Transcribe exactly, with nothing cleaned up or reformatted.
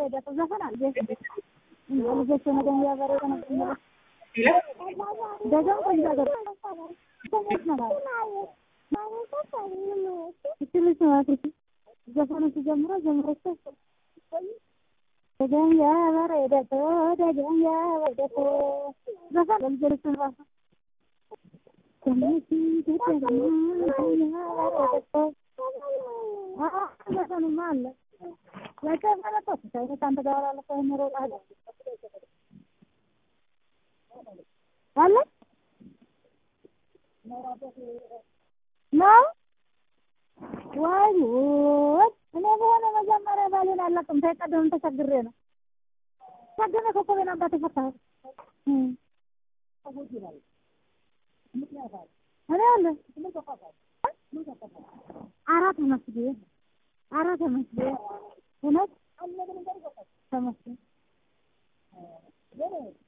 ወደ ተዘፈናል ልጆች ነገም ያበረ ነው ደጋም ተንዛገር ተመስ ነው ትልሽ ነው ዘፈኑ ሲጀምሩ ጀምሮ ደጋም ያበረ ደቶ ደጋም ያበረ ደቶ ዘፈን ልጆች ነው ተመስ ተደጋም ያበረ ደቶ ዘፈኑ ማለ ለከፈለ ተሰይ ታንተ ጋር አለ ፈምሮ አለ አለ ነው ዋይ እኔ በሆነ መጀመሪያ ባሌን አላውቅም ተቀደም ተቸግሬ ነው ተገነ ኮኮቤና አባቴ ፈታ እኔ አለ አራት መስጊ አራት መስጊ እውነት ተመስገን